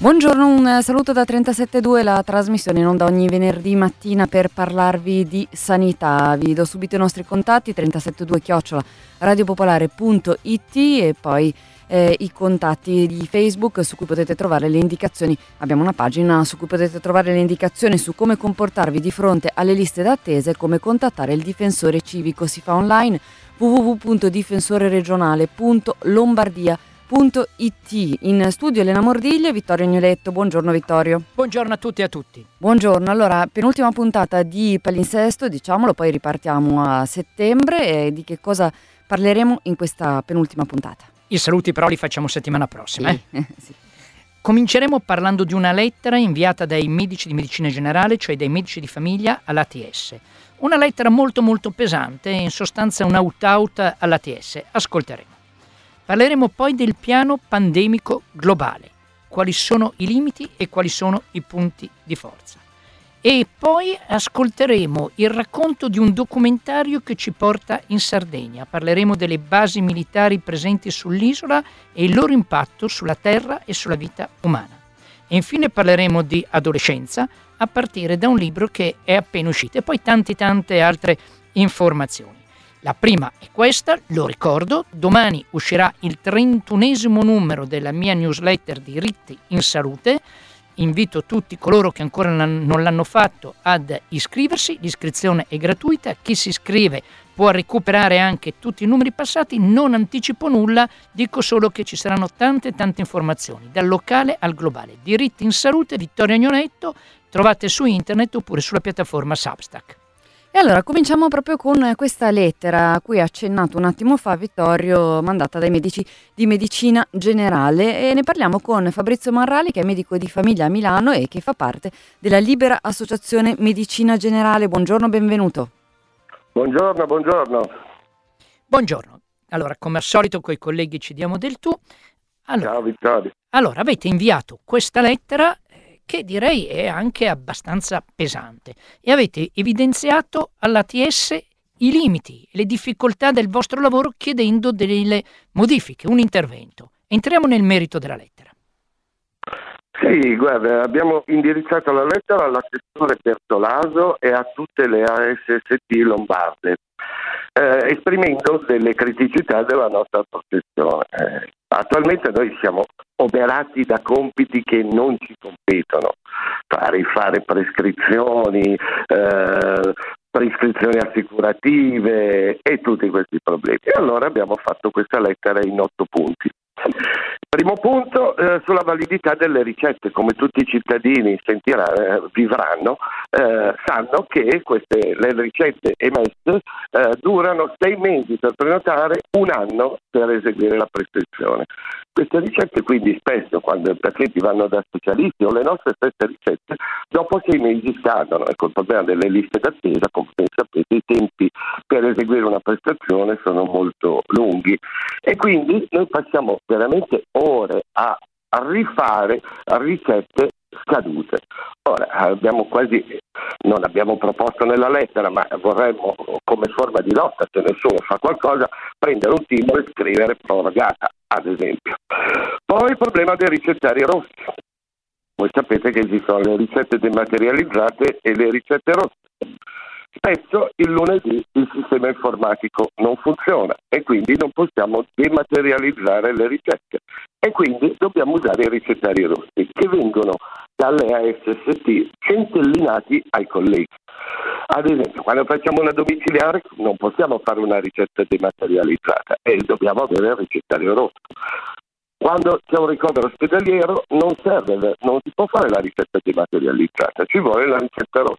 Buongiorno, un saluto da 37.2, la trasmissione in onda ogni venerdì mattina per parlarvi di sanità. Vi do subito i nostri contatti, 372@radiopopolare.it e poi i contatti di Facebook su cui potete trovare le indicazioni. Abbiamo una pagina su cui potete trovare le indicazioni su come comportarvi di fronte alle liste d'attesa e come contattare il difensore civico. Si fa online www.difensoreregionale.lombardia.it. In studio Elena Mordiglia e Vittorio Agnoletto. Buongiorno Vittorio. Buongiorno a tutti e a tutti. Buongiorno, allora penultima puntata di Palinsesto, diciamolo, poi ripartiamo a settembre. E di che cosa parleremo in questa penultima puntata? I saluti però li facciamo settimana prossima. Sì. Sì. Cominceremo parlando di una lettera inviata dai medici di medicina generale, cioè dai medici di famiglia all'ATS. Una lettera molto molto pesante, in sostanza un out-out all'ATS. Ascolteremo. Parleremo poi del piano pandemico globale, quali sono i limiti e quali sono i punti di forza. E poi ascolteremo il racconto di un documentario che ci porta in Sardegna. Parleremo delle basi militari presenti sull'isola e il loro impatto sulla terra e sulla vita umana. E infine parleremo di adolescenza a partire da un libro che è appena uscito e poi tante altre informazioni. La prima è questa, lo ricordo, domani uscirà il 31esimo numero della mia newsletter Diritti in Salute. Invito tutti coloro che ancora non l'hanno fatto ad iscriversi, l'iscrizione è gratuita, chi si iscrive può recuperare anche tutti i numeri passati, non anticipo nulla, dico solo che ci saranno tante informazioni, dal locale al globale. Diritti in Salute, Vittorio Agnoletto, trovate su internet oppure sulla piattaforma Substack. E allora cominciamo proprio con questa lettera a cui ha accennato un attimo fa Vittorio, mandata dai medici di medicina generale, e ne parliamo con Fabrizio Marrali, che è medico di famiglia a Milano e che fa parte della Libera Associazione Medicina Generale. Buongiorno, benvenuto. Buongiorno. Buongiorno. Allora, come al solito coi colleghi ci diamo del tu. Ciao Vittorio. Allora, avete inviato questa lettera che direi è anche abbastanza pesante, e avete evidenziato all'ATS i limiti e le difficoltà del vostro lavoro chiedendo delle modifiche, un intervento. Entriamo nel merito della lettera. Sì, guarda, abbiamo indirizzato la lettera all'assessore Bertolaso e a tutte le ASST lombarde, esprimendo delle criticità della nostra professione. Attualmente noi siamo oberati da compiti che non ci competono, rifare prescrizioni assicurative e tutti questi problemi. E allora abbiamo fatto questa lettera in 8 punti. Primo punto, sulla validità delle ricette. Come tutti i cittadini vivranno, sanno che le ricette emesse durano 6 mesi per prenotare, 1 anno per eseguire la prescrizione. Queste ricette quindi spesso, quando i pazienti vanno da specialisti, o le nostre stesse ricette, dopo 6 mesi scadono. Ecco, il problema delle liste d'attesa, come sapete, i tempi per eseguire una prestazione sono molto lunghi e quindi noi passiamo veramente ore a rifare ricette scadute. Ora, non abbiamo proposto nella lettera, ma vorremmo, come forma di lotta, se nessuno fa qualcosa, prendere un timbro e scrivere prorogata, ad esempio. Poi il problema dei ricettari rossi. Voi sapete che esistono le ricette dematerializzate e le ricette rosse. Spesso il lunedì il sistema informatico non funziona e quindi non possiamo dematerializzare le ricette e quindi dobbiamo usare i ricettari rossi che vengono dalle ASST centellinati ai colleghi. Ad esempio, quando facciamo una domiciliare non possiamo fare una ricetta dematerializzata e dobbiamo avere il ricettario rosso. Quando c'è un ricovero ospedaliero non si può fare la ricetta dematerializzata, ci vuole la ricetta rossa.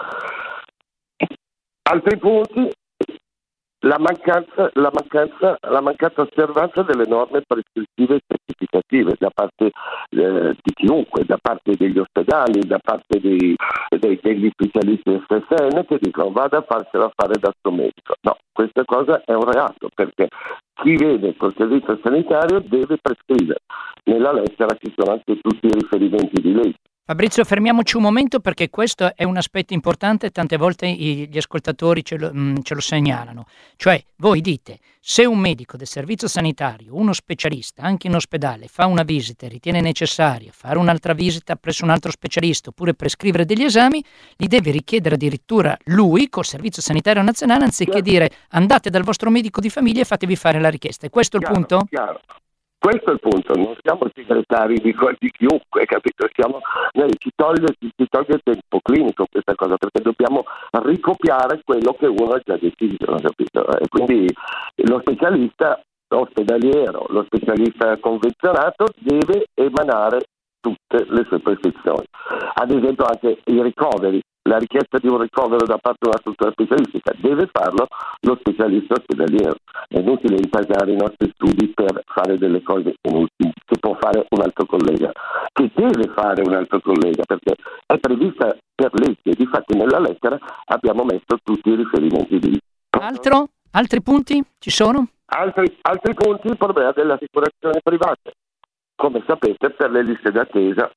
Altri punti, la mancata osservanza delle norme prescrittive e certificative da parte di chiunque, da parte degli ospedali, da parte degli specialisti SSN che dicono vada a farsela fare da suo medico. No, questa cosa è un reato perché chi vede col servizio sanitario deve prescrivere. Nella lettera ci sono anche tutti i riferimenti di legge. Fabrizio, fermiamoci un momento perché questo è un aspetto importante, tante volte gli ascoltatori ce lo segnalano. Cioè, voi dite, se un medico del servizio sanitario, uno specialista, anche in ospedale, fa una visita e ritiene necessario fare un'altra visita presso un altro specialista oppure prescrivere degli esami, li deve richiedere addirittura lui col Servizio Sanitario Nazionale, anziché dire andate dal vostro medico di famiglia e fatevi fare la richiesta. È questo il punto? Chiaro. Questo è il punto, non siamo segretari di chiunque, capito? Ci toglie il tempo clinico questa cosa, perché dobbiamo ricopiare quello che uno ha già deciso, capito? E quindi lo specialista ospedaliero, lo specialista convenzionato deve emanare tutte le sue prescrizioni. Ad esempio anche i ricoveri, la richiesta di un ricovero da parte di una struttura specialistica deve farlo lo specialista ospedaliero. È inutile impagare i nostri studi per fare delle cose inutili che può fare un altro collega, che deve fare un altro collega, perché è prevista per legge. Difatti nella lettera abbiamo messo tutti i riferimenti di Altri punti ci sono? Altri punti, il problema delle assicurazioni private. Come sapete, per le liste d'attesa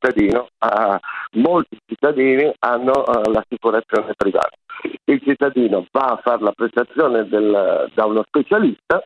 molti cittadini hanno l'assicurazione privata. Il cittadino va a fare la prestazione da uno specialista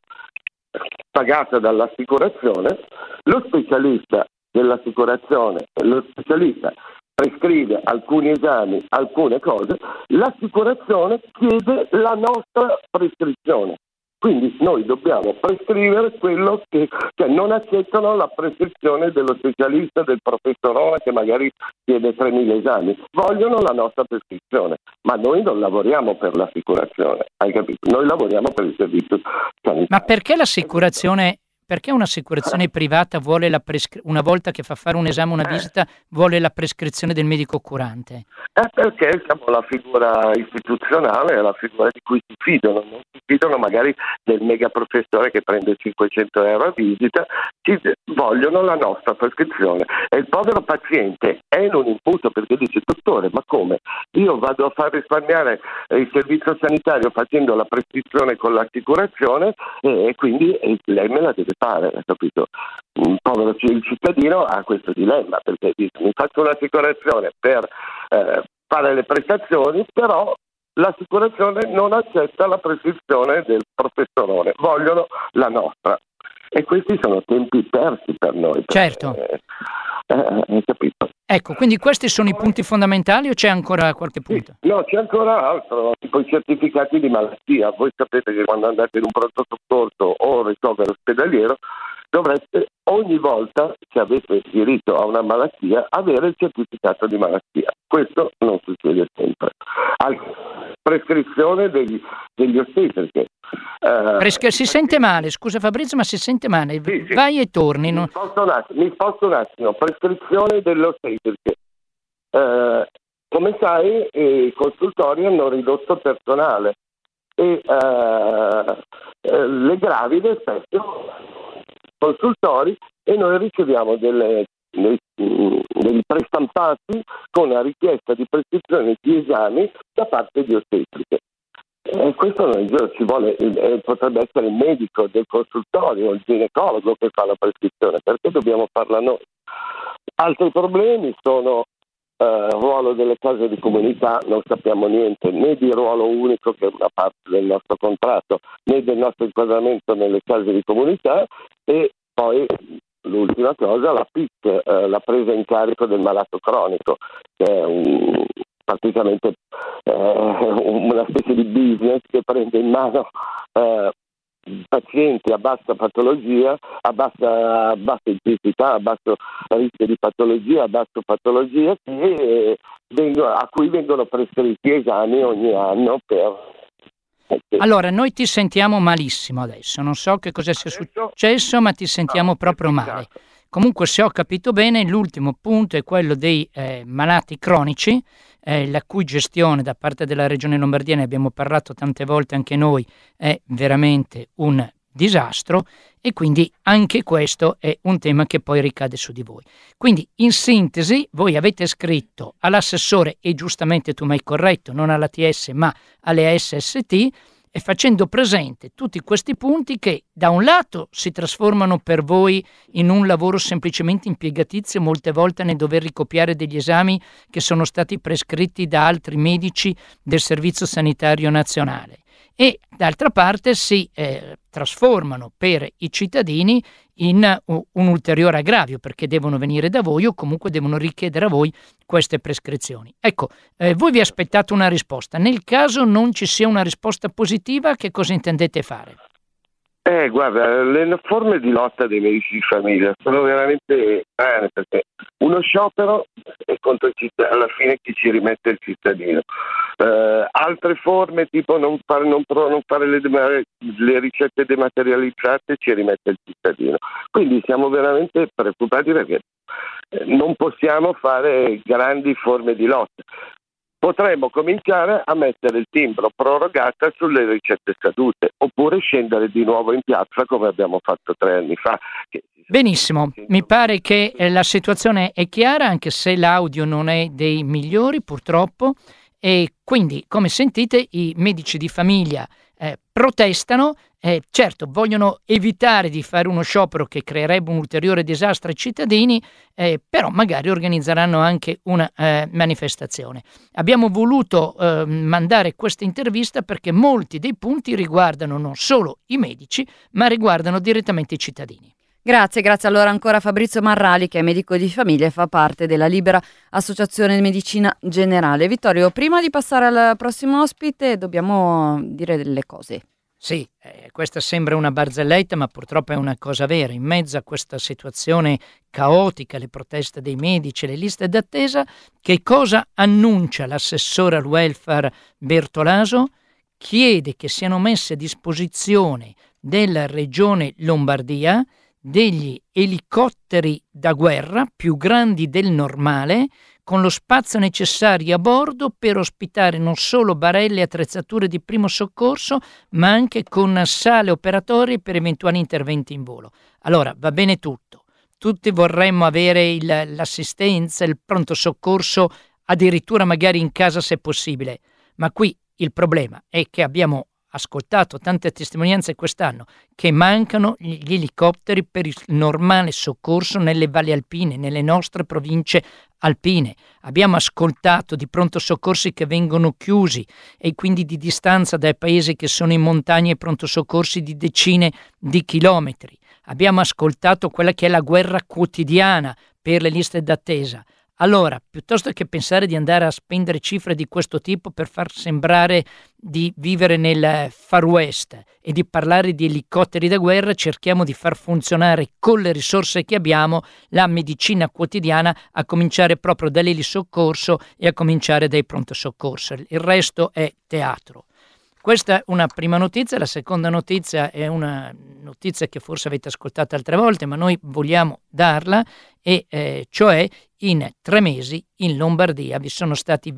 pagata dall'assicurazione, lo specialista dell'assicurazione, lo specialista prescrive alcuni esami, alcune cose, l'assicurazione chiede la nostra prescrizione. Quindi noi dobbiamo prescrivere quello che non accettano la prescrizione dello specialista, del professorone che magari chiede 3.000 esami, vogliono la nostra prescrizione, ma noi non lavoriamo per l'assicurazione, hai capito? Noi lavoriamo per il servizio sanitario. Ma perché l'assicurazione? Perché un'assicurazione privata vuole una volta che fa fare un esame, una visita, vuole la prescrizione del medico curante? Perché siamo la figura istituzionale, la figura di cui si fidano, non si fidano magari del mega professore che prende 500 euro a visita, vogliono la nostra prescrizione. E il povero paziente è in un imputo perché dice: dottore, ma come? Io vado a far risparmiare il servizio sanitario facendo la prescrizione con l'assicurazione e quindi lei me la deve fare, capito? Il cittadino ha questo dilemma, perché dice: mi faccio un'assicurazione per fare le prestazioni, però l'assicurazione non accetta la prescrizione del professorone, vogliono la nostra. E questi sono tempi persi per noi. Certo. Hai capito? Ecco, quindi questi sono i punti fondamentali o c'è ancora qualche punto? Sì, no, c'è ancora altro, tipo i certificati di malattia. Voi sapete che quando andate in un pronto soccorso o ricovero ospedaliero dovreste ogni volta, se avete diritto a una malattia, avere il certificato di malattia. Questo non succede sempre. Prescrizione degli ostetriche. Si sente male, scusa Fabrizio, ma si sente male. Sì. Vai e torni. Mi sposto un attimo. Prescrizione delle ostetriche. Come sai, i consultori hanno ridotto personale e le gravide spesso consultori e noi riceviamo degli prestampati con la richiesta di prescrizione di esami da parte di ostetriche. Questo ci vuole, potrebbe essere il medico del consultorio o il ginecologo che fa la prescrizione, perché dobbiamo farla noi. Altri problemi sono ruolo delle case di comunità, non sappiamo niente né di ruolo unico, che è una parte del nostro contratto, né del nostro inquadramento nelle case di comunità, e poi l'ultima cosa, la PIC, la presa in carico del malato cronico, che è praticamente una specie di business che prende in mano pazienti a bassa patologia, a bassa intensità, a basso rischio di patologia, a basso patologia, a cui vengono prescritti esami ogni anno per... Allora, noi ti sentiamo malissimo adesso, non so che cosa sia successo, ma ti sentiamo proprio male. Comunque, se ho capito bene, l'ultimo punto è quello dei malati cronici, la cui gestione da parte della Regione Lombardia, ne abbiamo parlato tante volte anche noi, è veramente un disastro, e quindi anche questo è un tema che poi ricade su di voi. Quindi, in sintesi, voi avete scritto all'assessore, e giustamente tu mi hai corretto, non all'ATS ma alle ASST, e facendo presente tutti questi punti che da un lato si trasformano per voi in un lavoro semplicemente impiegatizio, molte volte nel dover ricopiare degli esami che sono stati prescritti da altri medici del Servizio Sanitario Nazionale, e d'altra parte si trasformano per i cittadini in un ulteriore aggravio, perché devono venire da voi o comunque devono richiedere a voi queste prescrizioni. Ecco, voi vi aspettate una risposta. Nel caso non ci sia una risposta positiva, che cosa intendete fare? Guarda, le forme di lotta dei medici di famiglia sono veramente strane, perché uno sciopero è contro il cittadino, alla fine chi ci rimette è il cittadino. Altre forme, tipo non fare le ricette dematerializzate, ci rimette il cittadino. Quindi siamo veramente preoccupati, perché non possiamo fare grandi forme di lotta. Potremmo cominciare a mettere il timbro prorogata sulle ricette scadute, oppure scendere di nuovo in piazza come abbiamo fatto 3 anni fa. Benissimo, mi pare che la situazione è chiara, anche se l'audio non è dei migliori purtroppo, e quindi, come sentite, i medici di famiglia protestano. Certo, vogliono evitare di fare uno sciopero che creerebbe un ulteriore disastro ai cittadini, però magari organizzeranno anche una manifestazione. Abbiamo voluto mandare questa intervista perché molti dei punti riguardano non solo i medici, ma riguardano direttamente i cittadini. Grazie allora ancora a Fabrizio Marrali, che è medico di famiglia e fa parte della Libera Associazione di Medicina Generale. Vittorio, prima di passare al prossimo ospite dobbiamo dire delle cose. Sì, questa sembra una barzelletta, ma purtroppo è una cosa vera. In mezzo a questa situazione caotica, le proteste dei medici, le liste d'attesa, che cosa annuncia l'assessore al welfare Bertolaso? Chiede che siano messi a disposizione della regione Lombardia degli elicotteri da guerra più grandi del normale, con lo spazio necessario a bordo per ospitare non solo barelle e attrezzature di primo soccorso, ma anche con sale operatorie per eventuali interventi in volo. Allora, va bene tutto. Tutti vorremmo avere l'assistenza, il pronto soccorso, addirittura magari in casa se possibile, ma qui il problema è che abbiamo ascoltato tante testimonianze quest'anno che mancano gli elicotteri per il normale soccorso nelle valli alpine, nelle nostre province alpine. Abbiamo ascoltato di pronto soccorsi che vengono chiusi e quindi di distanza dai paesi che sono in montagne e pronto soccorsi di decine di chilometri. Abbiamo ascoltato quella che è la guerra quotidiana per le liste d'attesa. Allora, piuttosto che pensare di andare a spendere cifre di questo tipo per far sembrare di vivere nel Far West e di parlare di elicotteri da guerra, cerchiamo di far funzionare con le risorse che abbiamo la medicina quotidiana, a cominciare proprio dall'elisoccorso e a cominciare dai pronto soccorso. Il resto è teatro. Questa è una prima notizia. La seconda notizia è una notizia che forse avete ascoltato altre volte, ma noi vogliamo darla, e cioè in 3 mesi in Lombardia vi sono stati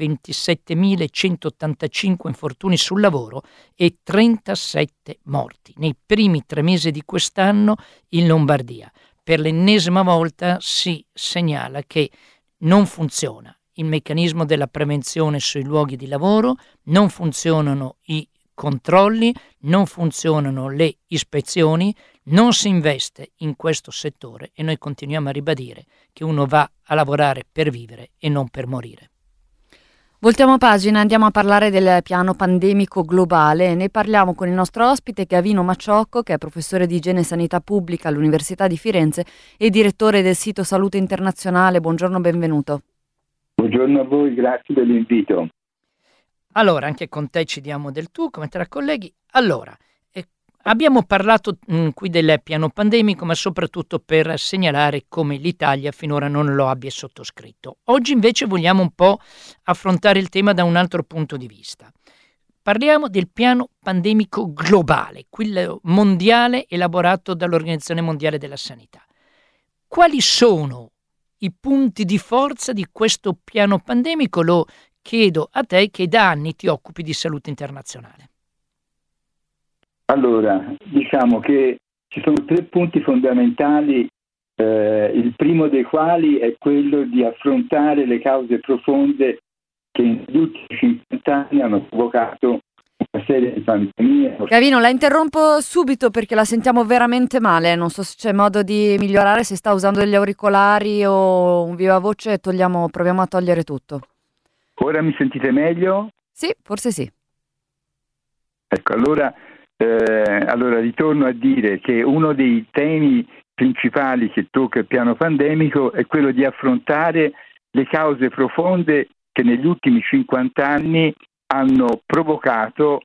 27.185 infortuni sul lavoro e 37 morti. Nei primi 3 mesi di quest'anno in Lombardia. Per l'ennesima volta si segnala che non funziona il meccanismo della prevenzione sui luoghi di lavoro, non funzionano i controlli, non funzionano le ispezioni, non si investe in questo settore e noi continuiamo a ribadire che uno va a lavorare per vivere e non per morire. Voltiamo pagina, andiamo a parlare del piano pandemico globale. Ne parliamo con il nostro ospite Gavino Macciocco, che è professore di igiene e sanità pubblica all'Università di Firenze e direttore del sito Salute Internazionale. Buongiorno, benvenuto. Buongiorno a voi, grazie dell'invito. Allora, anche con te ci diamo del tu, come tra colleghi. Allora, abbiamo parlato qui del piano pandemico, ma soprattutto per segnalare come l'Italia finora non lo abbia sottoscritto. Oggi invece vogliamo un po' affrontare il tema da un altro punto di vista. Parliamo del piano pandemico globale, quello mondiale elaborato dall'Organizzazione Mondiale della Sanità. Quali sono i punti di forza di questo piano pandemico? Lo chiedo a te, che da anni ti occupi di salute internazionale. Allora, diciamo che ci sono 3 punti fondamentali, il primo dei quali è quello di affrontare le cause profonde che negli ultimi 50 anni hanno provocato un una serie di pandemie. Gavino, la interrompo subito perché la sentiamo veramente male, non so se c'è modo di migliorare, se sta usando degli auricolari o un viva voce, proviamo a togliere tutto. Ora mi sentite meglio? Sì, forse sì. Ecco, allora ritorno a dire che uno dei temi principali che tocca il piano pandemico è quello di affrontare le cause profonde che negli ultimi 50 anni hanno provocato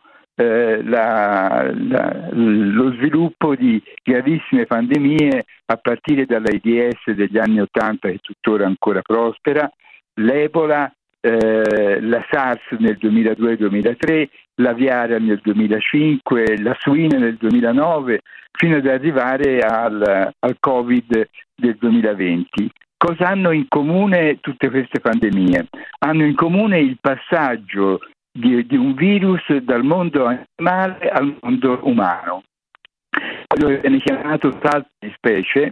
lo sviluppo di gravissime pandemie a partire dall'AIDS degli anni 80 che tuttora ancora prospera, l'Ebola, la SARS nel 2002-2003, l'aviaria nel 2005, la suina nel 2009, fino ad arrivare al Covid del 2020. Cosa hanno in comune tutte queste pandemie? Hanno in comune il passaggio di un virus dal mondo animale al mondo umano. Quello che viene chiamato salto di specie,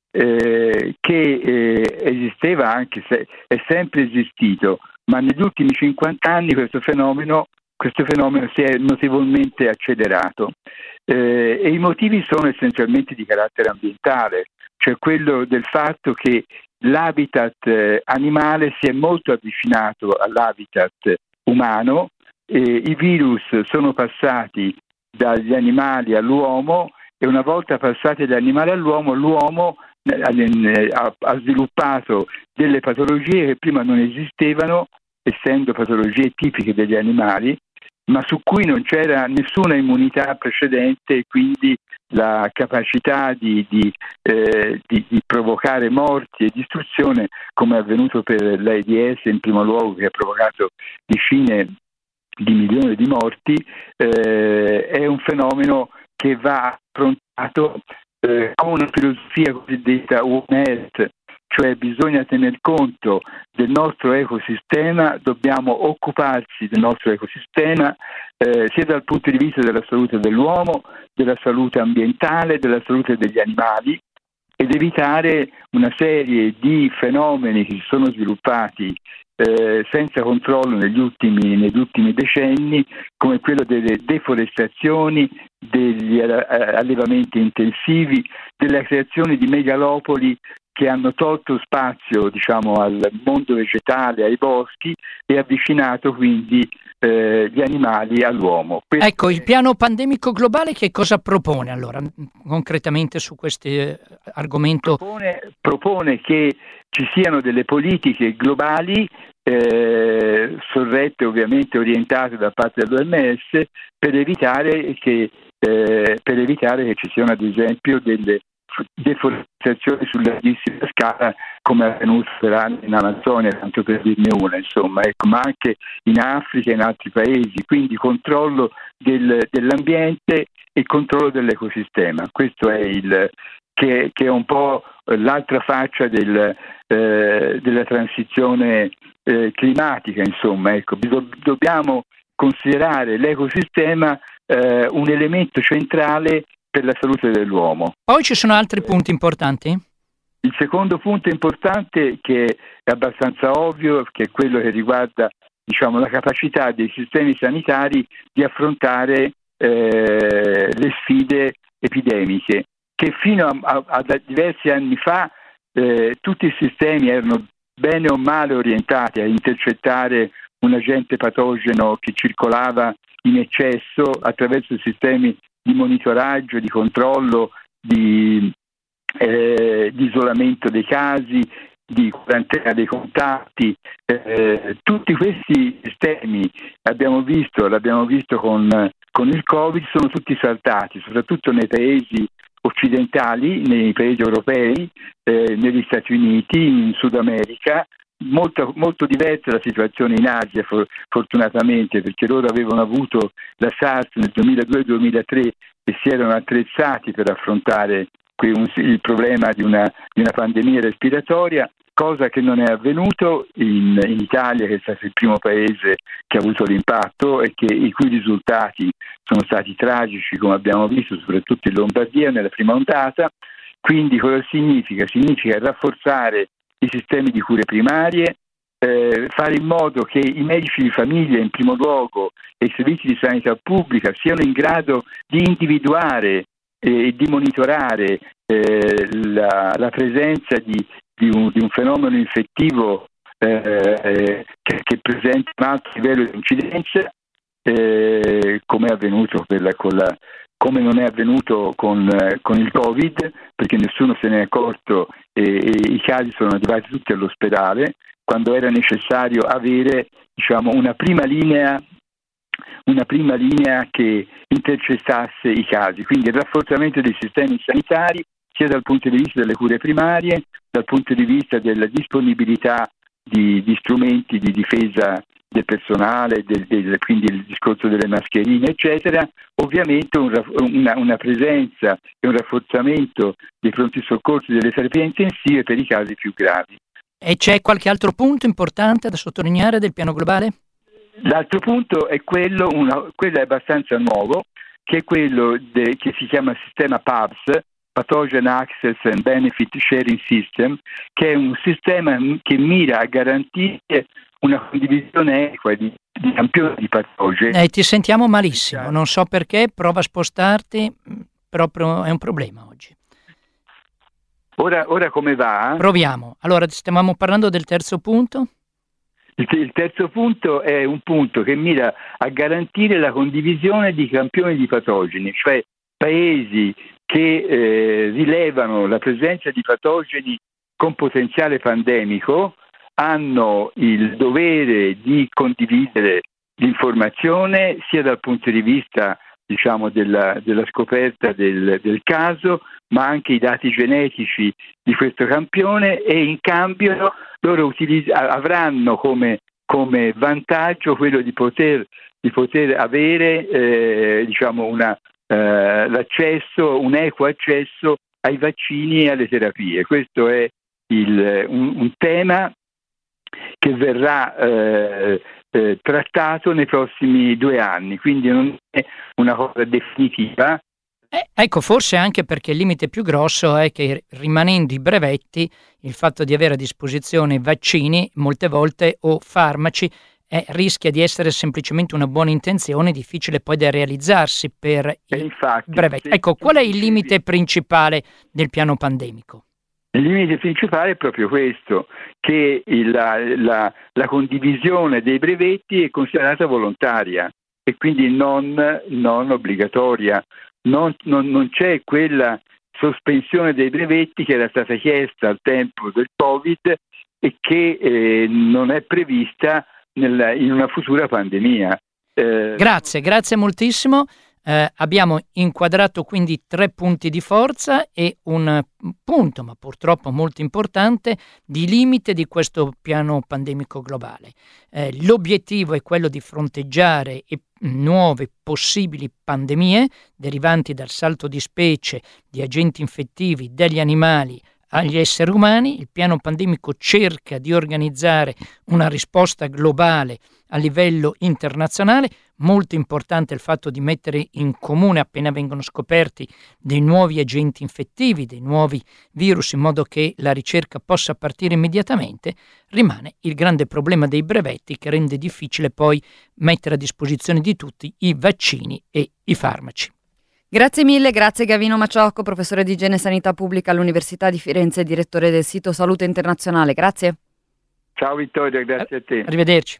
che esisteva, anche se è sempre esistito, ma negli ultimi 50 anni questo fenomeno si è notevolmente accelerato. E i motivi sono essenzialmente di carattere ambientale, cioè quello del fatto che l'habitat animale si è molto avvicinato all'habitat umano, i virus sono passati dagli animali all'uomo e una volta passati dagli animali all'uomo, l'uomo ha sviluppato delle patologie che prima non esistevano, essendo patologie tipiche degli animali, ma su cui non c'era nessuna immunità precedente e quindi la capacità di provocare morti e distruzione, come è avvenuto per l'AIDS in primo luogo, che ha provocato decine di milioni di morti, è un fenomeno che va affrontato con una filosofia cosiddetta One Health, cioè bisogna tener conto del nostro ecosistema, dobbiamo occuparci del nostro ecosistema sia dal punto di vista della salute dell'uomo, della salute ambientale, della salute degli animali, ed evitare una serie di fenomeni che si sono sviluppati senza controllo negli ultimi decenni, come quello delle deforestazioni, degli allevamenti intensivi, della creazione di megalopoli che hanno tolto spazio, al mondo vegetale, ai boschi, e avvicinato quindi gli animali all'uomo. Ecco, il piano pandemico globale che cosa propone allora concretamente su questo argomento? Propone che ci siano delle politiche globali sorrette, ovviamente orientate da parte dell'OMS, per evitare che ci siano, ad esempio, delle deforestazioni su larghissima scala, come è avvenuto per anni in Amazzonia, tanto per dirne una, ma anche in Africa e in altri paesi. Quindi controllo dell'ambiente e controllo dell'ecosistema. Questo è che è un po' l'altra faccia della transizione climatica. Dobbiamo considerare l'ecosistema un elemento centrale per la salute dell'uomo. Poi ci sono altri punti importanti? Il secondo punto importante, che è abbastanza ovvio, che è quello che riguarda la capacità dei sistemi sanitari di affrontare le sfide epidemiche, che fino a diversi anni fa tutti i sistemi erano bene o male orientati a intercettare un agente patogeno che circolava in eccesso attraverso sistemi di monitoraggio, di controllo, di isolamento dei casi, di quarantena dei contatti. Tutti questi sistemi l'abbiamo visto con il Covid, sono tutti saltati, soprattutto nei paesi occidentali, nei paesi europei, negli Stati Uniti, in Sud America. Molto, molto diversa la situazione in Asia, fortunatamente, perché loro avevano avuto la SARS nel 2002-2003 e si erano attrezzati per affrontare il problema di una pandemia respiratoria, cosa che non è avvenuto in Italia, che è stato il primo paese che ha avuto l'impatto e i cui risultati sono stati tragici, come abbiamo visto, soprattutto in Lombardia nella prima ondata. Quindi cosa significa? Significa rafforzare i sistemi di cure primarie, fare in modo che i medici di famiglia in primo luogo e i servizi di sanità pubblica siano in grado di individuare e di monitorare la presenza di un fenomeno infettivo che presenta un alto livello di incidenza, come è avvenuto come non è avvenuto con il Covid, perché nessuno se ne è accorto e i casi sono arrivati tutti all'ospedale, quando era necessario avere, diciamo, una prima linea che intercettasse i casi. Quindi il rafforzamento dei sistemi sanitari, sia dal punto di vista delle cure primarie, dal punto di vista della disponibilità di strumenti di difesa del personale, quindi il discorso delle mascherine, eccetera. Ovviamente una presenza e un rafforzamento dei pronti soccorsi delle terapie intensive per i casi più gravi. E c'è qualche altro punto importante da sottolineare del piano globale? L'altro punto è quello è abbastanza nuovo, che è quello che si chiama sistema PABS, Pathogen Access and Benefit Sharing System, che è un sistema che mira a garantire una condivisione equa di campioni di patogeni. Ti sentiamo malissimo, non so perché, prova a spostarti, proprio è un problema oggi. Ora come va? Proviamo. Allora, stavamo parlando del terzo punto? Il terzo punto è un punto che mira a garantire la condivisione di campioni di patogeni, cioè paesi che rilevano la presenza di patogeni con potenziale pandemico hanno il dovere di condividere l'informazione sia dal punto di vista, diciamo, della scoperta del caso, ma anche i dati genetici di questo campione, e in cambio loro avranno come vantaggio quello di poter avere diciamo l'accesso, un equo accesso ai vaccini e alle terapie. Questo è un tema che verrà trattato nei prossimi 2 anni, quindi non è una cosa definitiva. Ecco, forse anche perché il limite più grosso è che, rimanendo i brevetti, il fatto di avere a disposizione vaccini molte volte o farmaci rischia di essere semplicemente una buona intenzione, difficile poi da realizzarsi per i brevetti. Ecco, qual è il limite principale del piano pandemico? Il limite principale è proprio questo, che la condivisione dei brevetti è considerata volontaria e quindi non obbligatoria. Non c'è quella sospensione dei brevetti che era stata chiesta al tempo del Covid e che non è prevista in una futura pandemia. Grazie moltissimo. Abbiamo inquadrato quindi 3 punti di forza e un punto, ma purtroppo molto importante, di limite di questo piano pandemico globale. L'obiettivo è quello di fronteggiare nuove possibili pandemie derivanti dal salto di specie di agenti infettivi dagli animali agli esseri umani. Il piano pandemico cerca di organizzare una risposta globale a livello internazionale. Molto importante il fatto di mettere in comune, appena vengono scoperti, dei nuovi agenti infettivi, dei nuovi virus, in modo che la ricerca possa partire immediatamente. Rimane il grande problema dei brevetti, che rende difficile poi mettere a disposizione di tutti i vaccini e i farmaci. Grazie mille, grazie Gavino Maciocco, professore di igiene e sanità pubblica all'Università di Firenze e direttore del sito Salute Internazionale. Grazie. Ciao Vittorio, grazie a te. Arrivederci.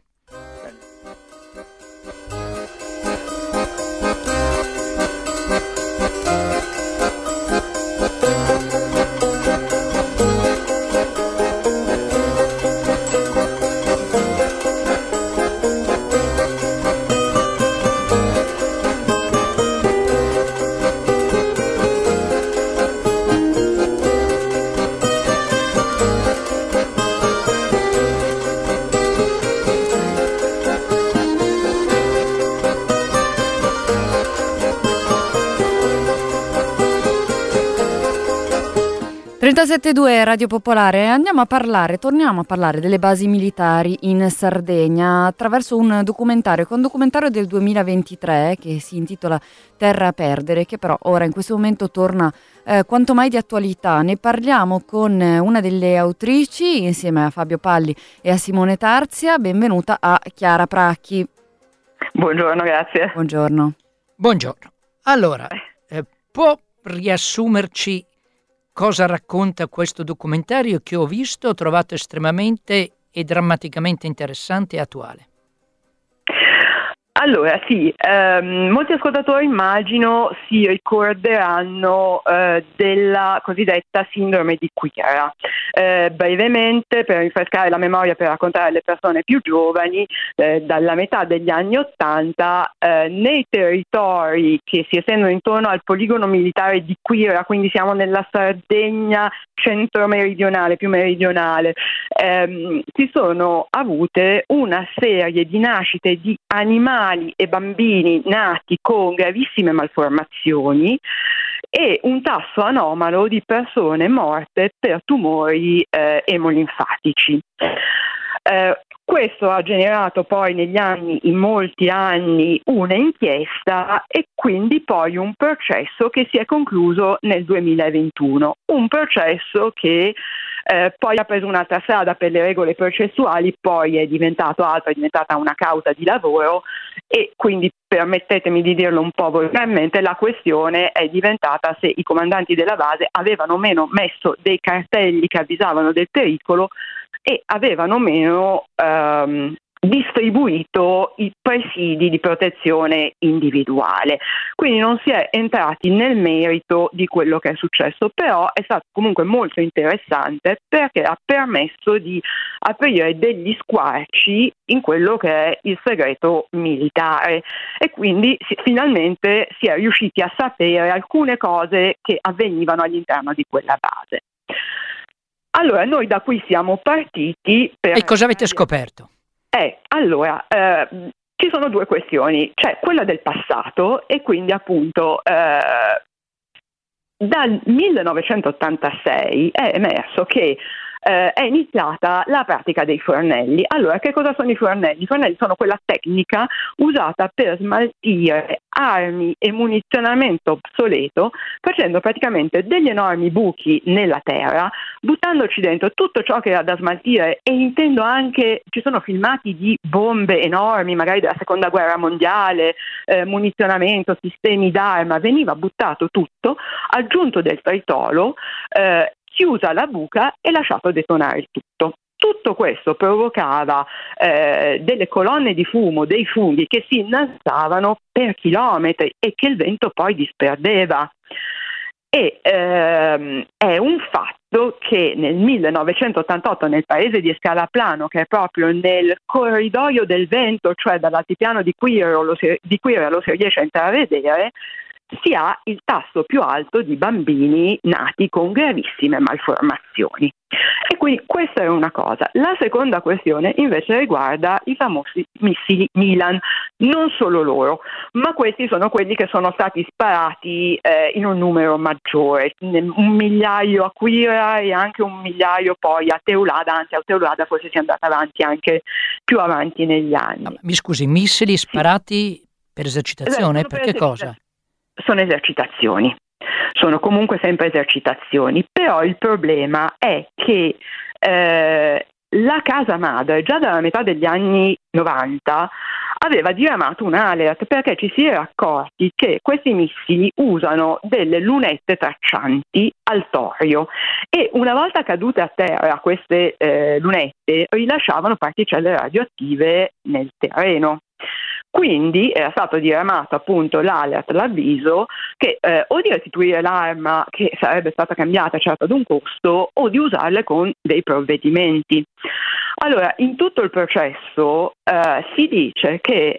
37.2 Radio Popolare, torniamo a parlare delle basi militari in Sardegna attraverso un documentario del 2023 che si intitola Terra a perdere, che però ora in questo momento torna quanto mai di attualità. Ne parliamo con una delle autrici insieme a Fabio Palli e a Simone Tarzia. Benvenuta a Chiara Pracchi. Buongiorno, grazie. Buongiorno. Allora, può riassumerci cosa racconta questo documentario che ho visto, ho trovato estremamente e drammaticamente interessante e attuale? Allora, sì, molti ascoltatori immagino si ricorderanno della cosiddetta sindrome di Quirra. Brevemente, per rinfrescare la memoria, per raccontare alle persone più giovani, dalla metà degli anni '80, nei territori che si estendono intorno al poligono militare di Quirra, quindi siamo nella Sardegna centro-meridionale, più meridionale, si sono avute una serie di nascite di animali e bambini nati con gravissime malformazioni e un tasso anomalo di persone morte per tumori emolinfatici. Questo ha generato poi negli anni, in molti anni, un'inchiesta e quindi poi un processo che si è concluso nel 2021. Un processo che poi ha preso un'altra strada per le regole processuali, poi è diventato altro, è diventata una causa di lavoro e quindi, permettetemi di dirlo un po' volgarmente, la questione è diventata se i comandanti della base avevano o meno messo dei cartelli che avvisavano del pericolo e avevano meno distribuito i presidi di protezione individuale. Quindi non si è entrati nel merito di quello che è successo, però è stato comunque molto interessante perché ha permesso di aprire degli squarci in quello che è il segreto militare e quindi finalmente si è riusciti a sapere alcune cose che avvenivano all'interno di quella base. Allora, noi da qui siamo partiti per... E cosa avete scoperto? Allora, ci sono due questioni. C'è quella del passato e quindi appunto dal 1986 è emerso che è iniziata la pratica dei fornelli. Allora, che cosa sono i fornelli? I fornelli sono quella tecnica usata per smaltire armi e munizionamento obsoleto, facendo praticamente degli enormi buchi nella terra, buttandoci dentro tutto ciò che era da smaltire, e intendo anche, ci sono filmati di bombe enormi, magari della seconda guerra mondiale, munizionamento, sistemi d'arma, veniva buttato tutto, aggiunto del tritolo, chiusa la buca e lasciato detonare il tutto. Tutto questo provocava delle colonne di fumo, dei funghi che si innalzavano per chilometri e che il vento poi disperdeva. E è un fatto che nel 1988 nel paese di Scalaplano, che è proprio nel corridoio del vento, cioè dall'altipiano di Quirra lo si riesce a intravedere, si ha il tasso più alto di bambini nati con gravissime malformazioni. E quindi questa è una cosa. La seconda questione invece riguarda i famosi missili Milan. Non solo loro, ma questi sono quelli che sono stati sparati in un numero maggiore, 1.000.000 a Quirra e anche 1.000.000 poi a Teulada, anzi a Teulada forse si è andata avanti anche più avanti negli anni. Mi scusi, missili sparati per esercitazione? Esatto, per che cosa? Sono esercitazioni, sono comunque sempre esercitazioni, però il problema è che la casa madre già dalla metà degli anni 90 aveva diramato un alert perché ci si era accorti che questi missili usano delle lunette traccianti al torio e una volta cadute a terra queste lunette rilasciavano particelle radioattive nel terreno. Quindi era stato diramato appunto l'alert, l'avviso che o di restituire l'arma, che sarebbe stata cambiata certo ad un costo, o di usarle con dei provvedimenti. Allora, in tutto il processo si dice che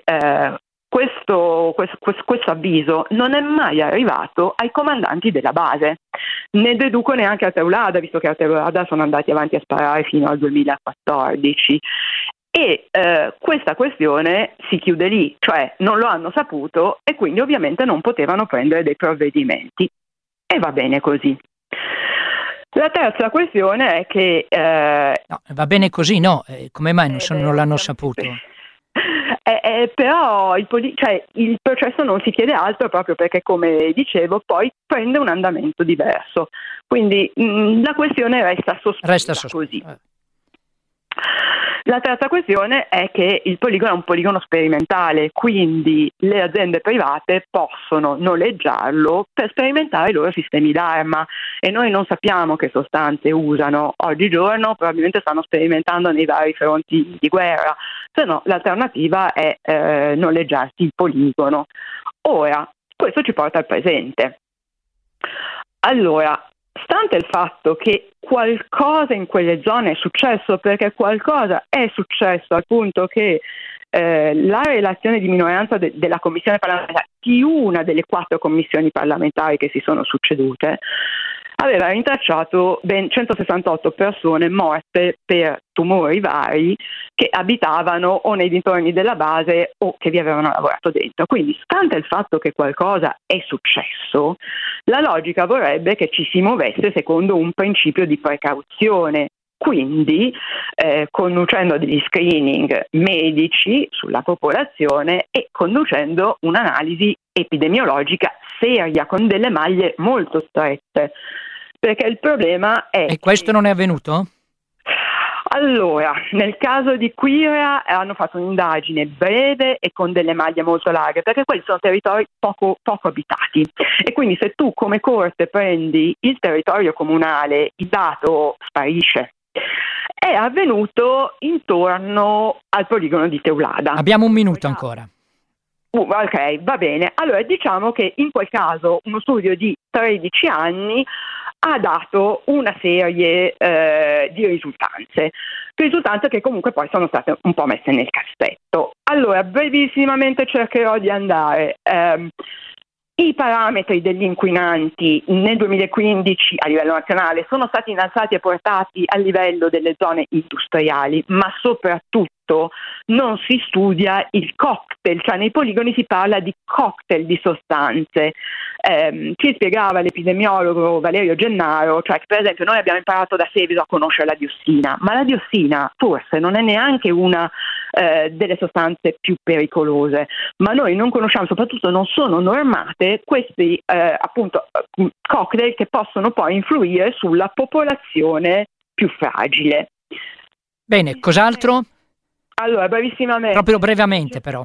questo avviso non è mai arrivato ai comandanti della base. Ne deduco neanche a Teulada, visto che a Teulada sono andati avanti a sparare fino al 2014. E questa questione si chiude lì, cioè non lo hanno saputo e quindi ovviamente non potevano prendere dei provvedimenti. E va bene così. La terza questione è che... No, va bene così, no? Come mai non l'hanno saputo? Però il processo non si chiede altro proprio perché, come dicevo, poi prende un andamento diverso. Quindi la questione resta sospesa così. La terza questione è che il poligono è un poligono sperimentale, quindi le aziende private possono noleggiarlo per sperimentare i loro sistemi d'arma e noi non sappiamo che sostanze usano. Oggigiorno probabilmente stanno sperimentando nei vari fronti di guerra, se no l'alternativa è noleggiarsi il poligono. Ora, questo ci porta al presente. Allora, stante il fatto che qualcosa in quelle zone è successo, perché qualcosa è successo al punto che la relazione di minoranza della commissione parlamentare, di una delle 4 commissioni parlamentari che si sono succedute, aveva rintracciato ben 168 persone morte per tumori vari che abitavano o nei dintorni della base o che vi avevano lavorato dentro. Quindi, stante il fatto che qualcosa è successo, la logica vorrebbe che ci si muovesse secondo un principio di precauzione. Quindi conducendo degli screening medici sulla popolazione e conducendo un'analisi epidemiologica seria con delle maglie molto strette, perché il problema è... E questo non è avvenuto? Allora, nel caso di Quirra hanno fatto un'indagine breve e con delle maglie molto larghe, perché quelli sono territori poco abitati e quindi se tu come corte prendi il territorio comunale, il dato sparisce. È avvenuto intorno al poligono di Teulada. Abbiamo un minuto ancora. Ok, va bene. Allora, diciamo che in quel caso uno studio di 13 anni ha dato una serie di risultanze che comunque poi sono state un po' messe nel cassetto. Allora, brevissimamente cercherò di andare. I parametri degli inquinanti nel 2015 a livello nazionale sono stati innalzati e portati a livello delle zone industriali, ma soprattutto non si studia il cocktail, cioè nei poligoni si parla di cocktail di sostanze. Ci spiegava l'epidemiologo Valerio Gennaro, cioè che per esempio noi abbiamo imparato da Seveso a conoscere la diossina, ma la diossina forse non è neanche una delle sostanze più pericolose, ma noi non conosciamo, soprattutto non sono normate questi appunto cocktail che possono poi influire sulla popolazione più fragile. Bene, cos'altro? Allora, brevissimamente. Proprio brevemente però.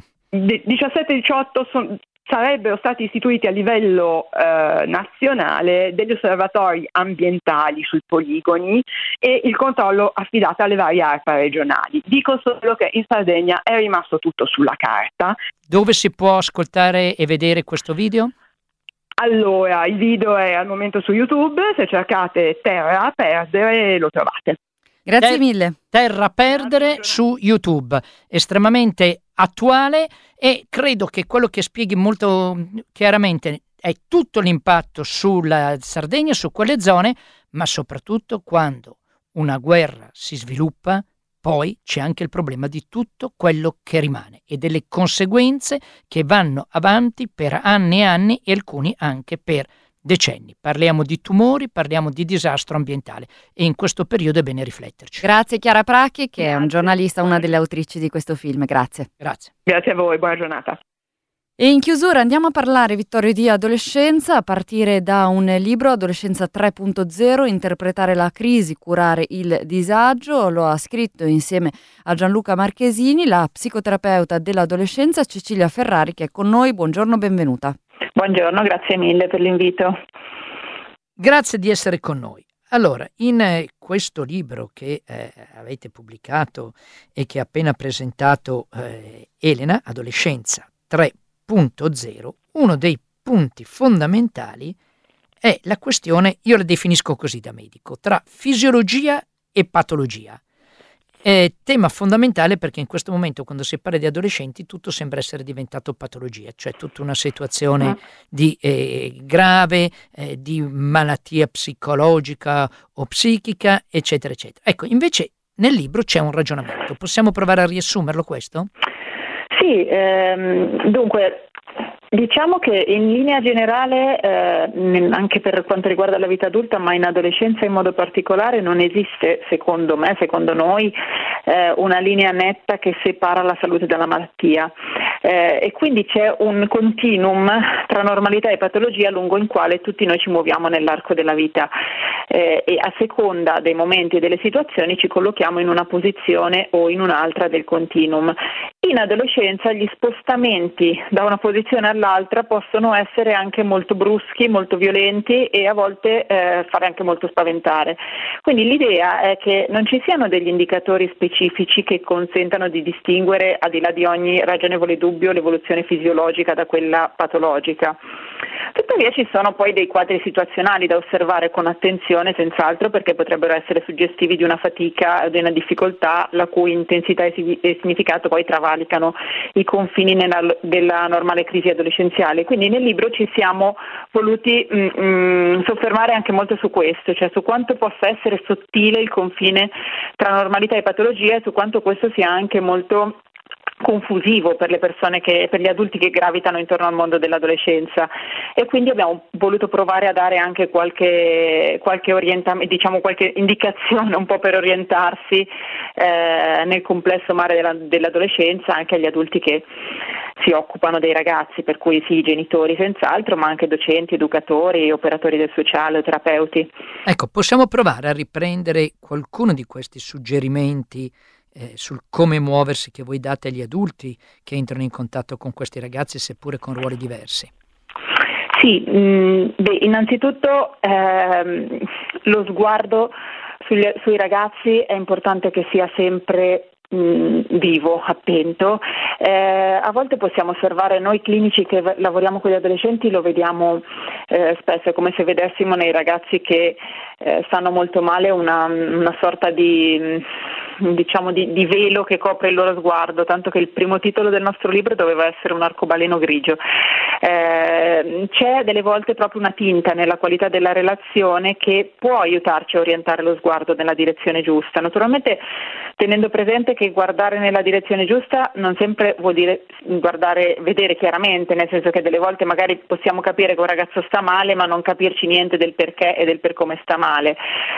17-18 sarebbero stati istituiti a livello nazionale degli osservatori ambientali sui poligoni e il controllo affidato alle varie ARPA regionali. Dico solo che in Sardegna è rimasto tutto sulla carta. Dove si può ascoltare e vedere questo video? Allora, il video è al momento su YouTube, se cercate Terra a perdere lo trovate. Grazie mille. Terra a perdere su YouTube, estremamente attuale e credo che quello che spieghi molto chiaramente è tutto l'impatto sulla Sardegna, su quelle zone, ma soprattutto quando una guerra si sviluppa, poi c'è anche il problema di tutto quello che rimane e delle conseguenze che vanno avanti per anni e anni e alcuni anche per decenni. Parliamo di tumori, parliamo di disastro ambientale e in questo periodo è bene rifletterci. Grazie Chiara Pracchi, che è un giornalista, una delle autrici di questo film. Grazie. Grazie a voi, buona giornata. E in chiusura andiamo a parlare, Vittorio, di adolescenza, a partire da un libro, Adolescenza 3.0, interpretare la crisi, curare il disagio. Lo ha scritto insieme a Gianluca Marchesini la psicoterapeuta dell'adolescenza Cecilia Ferrari, che è con noi. Buongiorno, benvenuta. Buongiorno, grazie mille per l'invito. Grazie di essere con noi. Allora, in questo libro che avete pubblicato e che ha appena presentato Elena, Adolescenza 3.0, uno dei punti fondamentali è la questione, io la definisco così da medico, tra fisiologia e patologia. È tema fondamentale perché in questo momento, quando si parla di adolescenti, tutto sembra essere diventato patologia, cioè tutta una situazione di grave, di malattia psicologica o psichica, eccetera, eccetera. Ecco, invece nel libro c'è un ragionamento. Possiamo provare a riassumerlo questo? Sì, dunque, Diciamo che in linea generale, anche per quanto riguarda la vita adulta, ma in adolescenza in modo particolare, non esiste, secondo me, secondo noi, una linea netta che separa la salute dalla malattia. E quindi c'è un continuum tra normalità e patologia lungo il quale tutti noi ci muoviamo nell'arco della vita, e a seconda dei momenti e delle situazioni ci collochiamo in una posizione o in un'altra del continuum. In adolescenza gli spostamenti da una posizione all'altra possono essere anche molto bruschi, molto violenti e a volte fare anche molto spaventare. Quindi l'idea è che non ci siano degli indicatori specifici che consentano di distinguere, al di là di ogni ragionevole dubbio, l'evoluzione fisiologica da quella patologica. Tuttavia ci sono poi dei quadri situazionali da osservare con attenzione, senz'altro, perché potrebbero essere suggestivi di una fatica o di una difficoltà la cui intensità e significato poi travalicano i confini della normale crisi adolescenziale. Quindi nel libro ci siamo voluti soffermare anche molto su questo, cioè su quanto possa essere sottile il confine tra normalità e patologia e su quanto questo sia anche molto confusivo per le persone per gli adulti che gravitano intorno al mondo dell'adolescenza, e quindi abbiamo voluto provare a dare anche qualche orientamento, diciamo qualche indicazione un po' per orientarsi nel complesso mare dell'adolescenza anche agli adulti che si occupano dei ragazzi, per cui sì, i genitori senz'altro, ma anche docenti, educatori, operatori del sociale, terapeuti. Ecco, possiamo provare a riprendere qualcuno di questi suggerimenti sul come muoversi che voi date agli adulti che entrano in contatto con questi ragazzi, seppure con ruoli diversi? Sì, innanzitutto lo sguardo sui ragazzi è importante che sia sempre vivo, attento. A volte possiamo osservare, noi clinici che lavoriamo con gli adolescenti, lo vediamo spesso, è come se vedessimo nei ragazzi che stanno molto male una sorta di velo che copre il loro sguardo, tanto che il primo titolo del nostro libro doveva essere un arcobaleno grigio. C'è delle volte proprio una tinta nella qualità della relazione che può aiutarci a orientare lo sguardo nella direzione giusta, naturalmente tenendo presente che guardare nella direzione giusta non sempre vuol dire vedere chiaramente, nel senso che delle volte magari possiamo capire che un ragazzo sta male ma non capirci niente del perché e del per come sta male.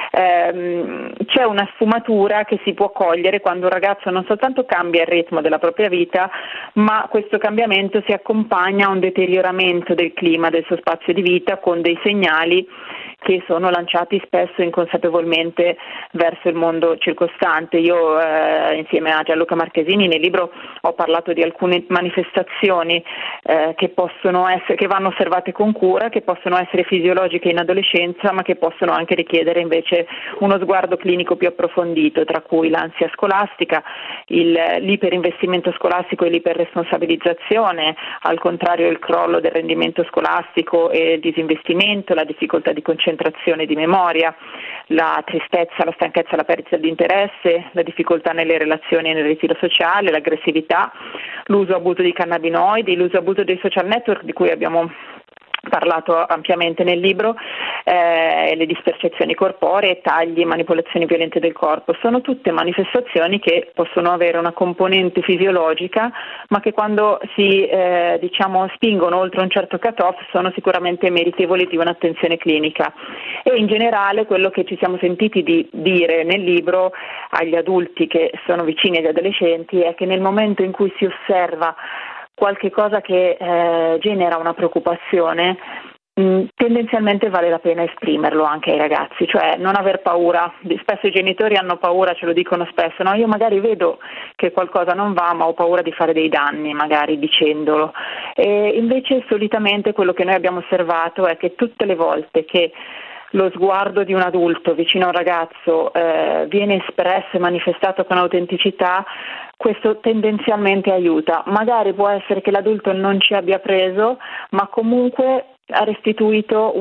C'è una sfumatura che si può cogliere quando un ragazzo non soltanto cambia il ritmo della propria vita, ma questo cambiamento si accompagna a un deterioramento del clima del suo spazio di vita con dei segnali che sono lanciati spesso inconsapevolmente verso il mondo circostante. Io insieme a Gianluca Marchesini nel libro ho parlato di alcune manifestazioni che vanno osservate con cura, che possono essere fisiologiche in adolescenza, ma che possono anche richiedere invece uno sguardo clinico più approfondito, tra cui l'ansia scolastica, l'iperinvestimento scolastico e l'iperresponsabilizzazione, al contrario il crollo del rendimento scolastico e il disinvestimento, la difficoltà di concentrazione e di memoria, la tristezza, la stanchezza, la perdita di interesse, la difficoltà nelle relazioni e nel ritiro sociale, l'aggressività, l'uso abuso di cannabinoidi, l'uso abuso dei social network di cui abbiamo parlato ampiamente nel libro, le dispercezioni corporee, tagli, manipolazioni violente del corpo. Sono tutte manifestazioni che possono avere una componente fisiologica, ma che quando si spingono oltre un certo cut-off sono sicuramente meritevoli di un'attenzione clinica. E in generale quello che ci siamo sentiti di dire nel libro agli adulti che sono vicini agli adolescenti è che nel momento in cui si osserva qualche cosa che genera una preoccupazione, tendenzialmente vale la pena esprimerlo anche ai ragazzi, cioè non aver paura. Spesso i genitori hanno paura, ce lo dicono spesso, no? Io magari vedo che qualcosa non va, ma ho paura di fare dei danni, magari dicendolo. E invece solitamente quello che noi abbiamo osservato è che tutte le volte che lo sguardo di un adulto vicino a un ragazzo viene espresso e manifestato con autenticità, questo tendenzialmente aiuta. Magari può essere che l'adulto non ci abbia preso, ma comunque ha restituito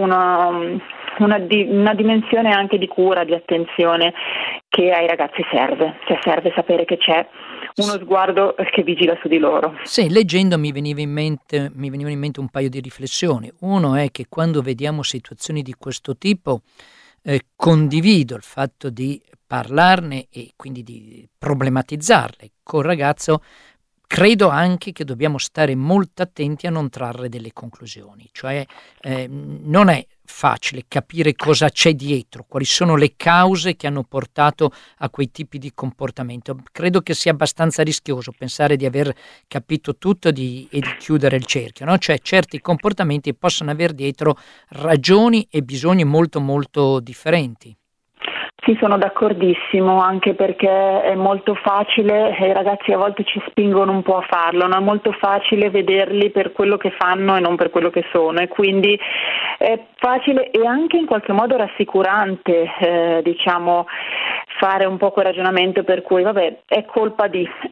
una dimensione anche di cura, di attenzione che ai ragazzi serve. Cioè serve sapere che c'è uno sguardo che vigila su di loro. Sì, leggendo mi venivano in mente un paio di riflessioni. Uno è che quando vediamo situazioni di questo tipo condivido il fatto di parlarne e quindi di problematizzarle col ragazzo, credo anche che dobbiamo stare molto attenti a non trarre delle conclusioni, cioè non è facile capire cosa c'è dietro, quali sono le cause che hanno portato a quei tipi di comportamento. Credo che sia abbastanza rischioso pensare di aver capito tutto e di chiudere il cerchio, no? Cioè certi comportamenti possono aver dietro ragioni e bisogni molto molto differenti. Sì, sono d'accordissimo, anche perché è molto facile, e i ragazzi a volte ci spingono un po' a farlo, no? È molto facile vederli per quello che fanno e non per quello che sono, e quindi è facile e anche in qualche modo rassicurante, fare un po' quel ragionamento per cui vabbè, è colpa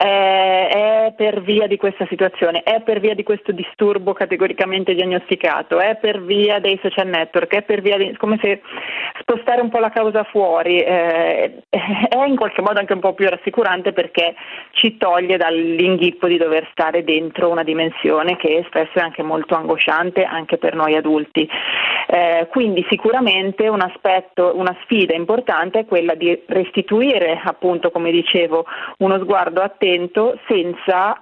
è per via di questa situazione, è per via di questo disturbo categoricamente diagnosticato, è per via dei social network, è per via come se spostare un po' la causa fuori è in qualche modo anche un po' più rassicurante, perché ci toglie dall'inghippo di dover stare dentro una dimensione che spesso è anche molto angosciante anche per noi adulti. Quindi sicuramente una sfida importante è quella di restituire, appunto, come dicevo, uno sguardo attento senza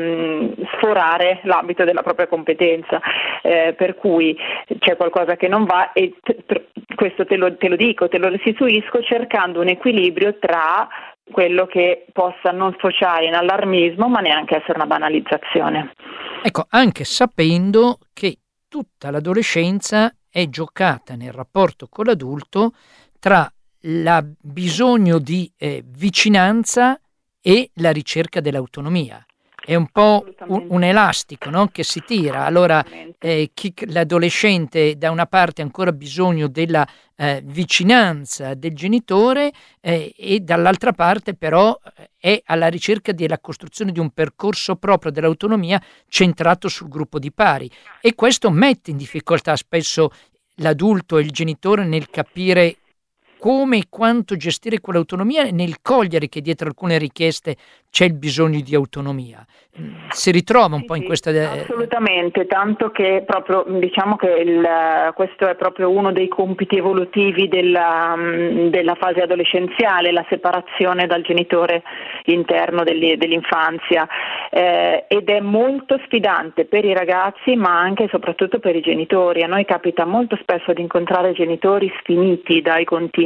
sforare l'ambito della propria competenza, per cui c'è qualcosa che non va, e questo te lo restituisco cercando un equilibrio tra quello che possa non sfociare in allarmismo ma neanche essere una banalizzazione. Ecco, anche sapendo che tutta l'adolescenza è giocata nel rapporto con l'adulto tra il bisogno di vicinanza e la ricerca dell'autonomia. È un po' un elastico, no? Che si tira. Allora l'adolescente da una parte ha ancora bisogno della vicinanza del genitore e dall'altra parte però è alla ricerca della costruzione di un percorso proprio dell'autonomia centrato sul gruppo di pari, e questo mette in difficoltà spesso l'adulto e il genitore nel capire come e quanto gestire quell'autonomia e nel cogliere che dietro alcune richieste c'è il bisogno di autonomia. Si ritrova un po' in questa... Assolutamente, tanto che proprio diciamo che questo è proprio uno dei compiti evolutivi della fase adolescenziale, la separazione dal genitore interno dell'infanzia, ed è molto sfidante per i ragazzi ma anche e soprattutto per i genitori. A noi capita molto spesso di incontrare genitori sfiniti dai continui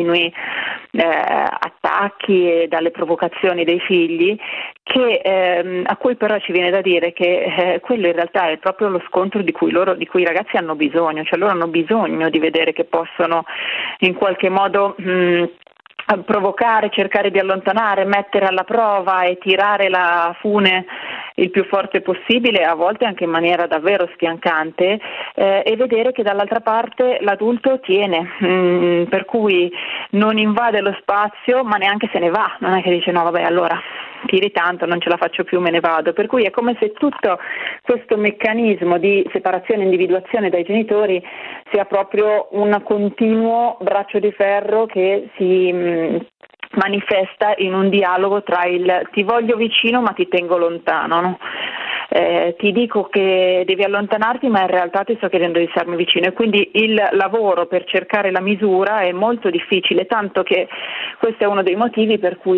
attacchi e dalle provocazioni dei figli, a cui però ci viene da dire che quello in realtà è proprio lo scontro di cui i ragazzi hanno bisogno, cioè loro hanno bisogno di vedere che possono in qualche modo provocare, cercare di allontanare, mettere alla prova e tirare la fune il più forte possibile, a volte anche in maniera davvero sfiancante, e vedere che dall'altra parte l'adulto tiene, per cui non invade lo spazio ma neanche se ne va, non è che dice no vabbè allora tiri tanto, non ce la faccio più, me ne vado, per cui è come se tutto questo meccanismo di separazione e individuazione dai genitori sia proprio un continuo braccio di ferro che si manifesta in un dialogo tra il ti voglio vicino ma ti tengo lontano, no? Ti dico che devi allontanarti ma in realtà ti sto chiedendo di starmi vicino, e quindi il lavoro per cercare la misura è molto difficile, tanto che questo è uno dei motivi per cui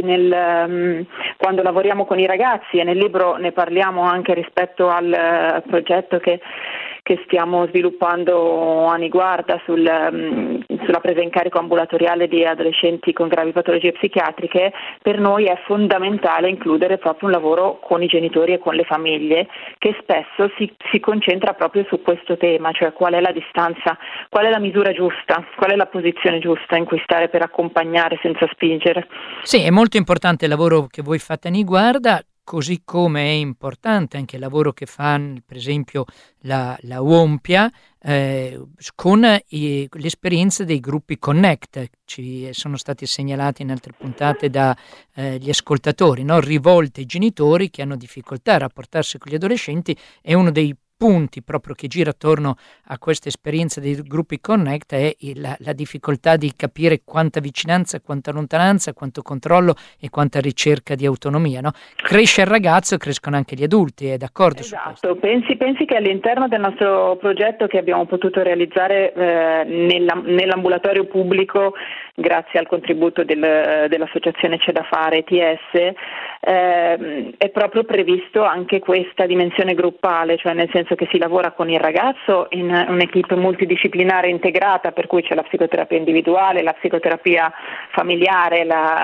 quando lavoriamo con i ragazzi, e nel libro ne parliamo anche rispetto al progetto che stiamo sviluppando a Niguarda sulla presa in carico ambulatoriale di adolescenti con gravi patologie psichiatriche, per noi è fondamentale includere proprio un lavoro con i genitori e con le famiglie, che spesso si concentra proprio su questo tema, cioè qual è la distanza, qual è la misura giusta, qual è la posizione giusta in cui stare per accompagnare senza spingere. Sì, è molto importante il lavoro che voi fate a Niguarda, così come è importante anche il lavoro che fa per esempio la Wompia con l'esperienza dei gruppi Connect. Ci sono stati segnalati in altre puntate dagli ascoltatori, no? Rivolte ai genitori che hanno difficoltà a rapportarsi con gli adolescenti. È uno dei punti proprio che gira attorno a questa esperienza dei gruppi Connect è la difficoltà di capire quanta vicinanza, quanta lontananza, quanto controllo e quanta ricerca di autonomia, no? Cresce il ragazzo e crescono anche gli adulti, è d'accordo su questo? Pensi che all'interno del nostro progetto che abbiamo potuto realizzare nell'ambulatorio pubblico grazie al contributo dell'associazione C'è da fare ETS, è proprio previsto anche questa dimensione gruppale, cioè nel senso che si lavora con il ragazzo in un'equipe multidisciplinare integrata, per cui c'è la psicoterapia individuale, la psicoterapia familiare,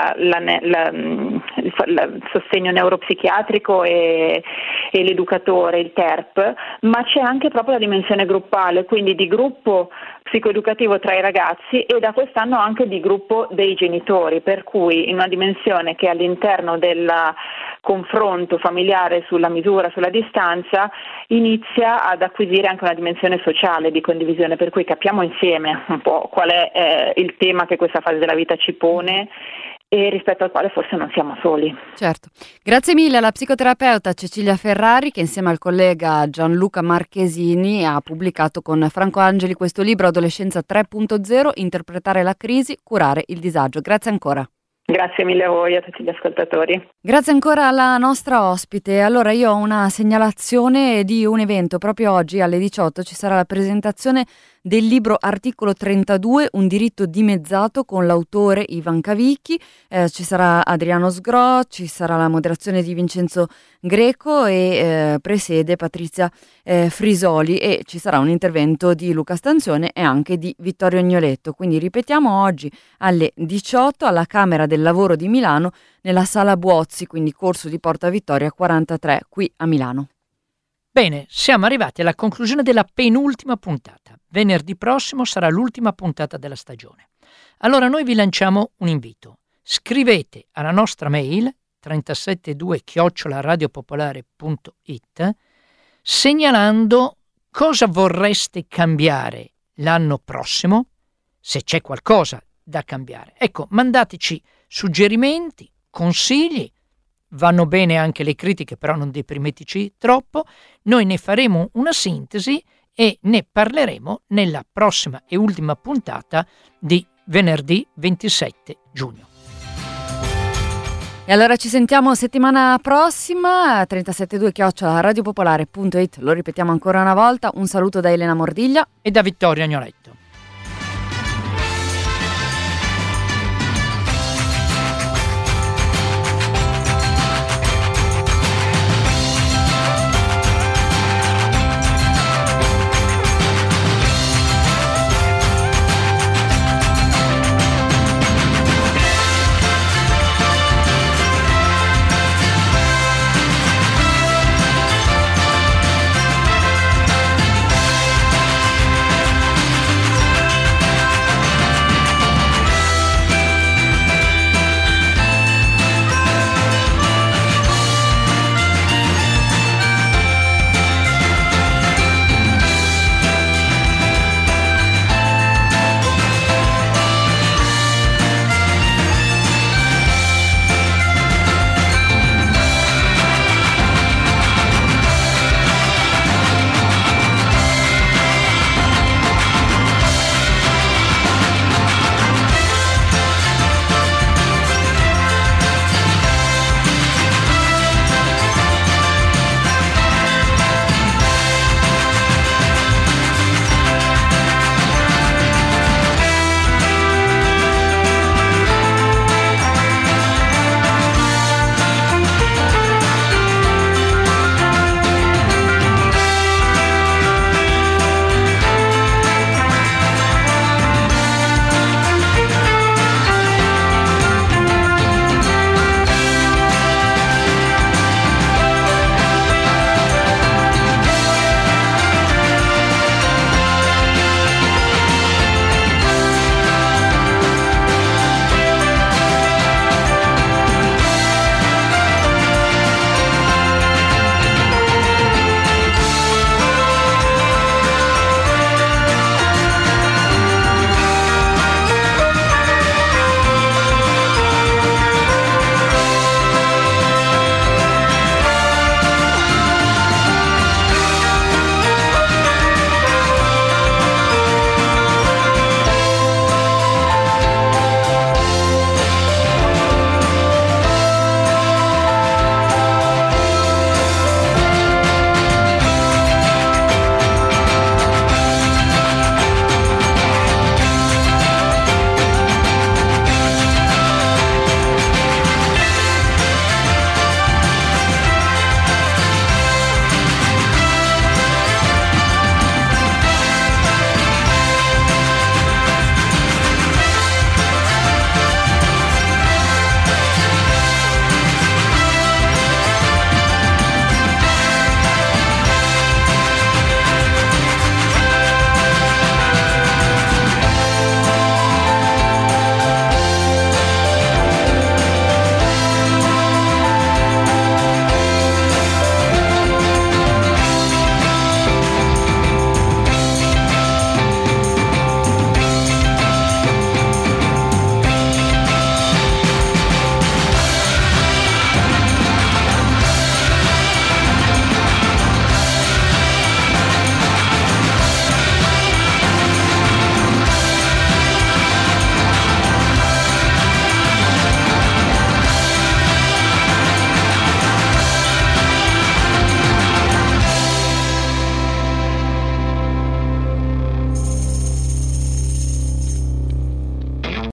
il sostegno neuropsichiatrico e l'educatore, il TERP, ma c'è anche proprio la dimensione gruppale, quindi di gruppo psicoeducativo tra i ragazzi e da quest'anno anche di gruppo dei genitori, per cui in una dimensione che all'interno del confronto familiare sulla misura, sulla distanza, inizia ad acquisire anche una dimensione sociale di condivisione, per cui capiamo insieme un po' qual è il tema che questa fase della vita ci pone e rispetto al quale forse non siamo soli. Certo. Grazie mille alla psicoterapeuta Cecilia Ferrari, che insieme al collega Gianluca Marchesini ha pubblicato con Franco Angeli questo libro Adolescenza 3.0, interpretare la crisi, curare il disagio. Grazie ancora. Grazie mille a voi e a tutti gli ascoltatori. Grazie ancora alla nostra ospite. Allora, io ho una segnalazione di un evento. Proprio oggi alle 18 ci sarà la presentazione del libro Articolo 32, un diritto dimezzato, con l'autore Ivan Cavicchi. Ci sarà Adriano Sgro, ci sarà la moderazione di Vincenzo Greco e presiede Patrizia Frisoli, e ci sarà un intervento di Luca Stanzione e anche di Vittorio Agnoletto. Quindi ripetiamo, oggi alle 18 alla Camera del Lavoro di Milano, nella Sala Buozzi, quindi corso di Porta Vittoria 43 qui a Milano. Bene, siamo arrivati alla conclusione della penultima puntata. Venerdì prossimo sarà l'ultima puntata della stagione. Allora noi vi lanciamo un invito. Scrivete alla nostra mail 372@radiopopolare.it segnalando cosa vorreste cambiare l'anno prossimo, se c'è qualcosa da cambiare. Ecco, mandateci suggerimenti, consigli. Vanno bene anche le critiche, però non deprimeteci troppo. Noi ne faremo una sintesi e ne parleremo nella prossima e ultima puntata di venerdì 27 giugno. E allora ci sentiamo settimana prossima, 372@radiopopolare.it. Lo ripetiamo ancora una volta. Un saluto da Elena Mordiglia e da Vittorio Agnoletto.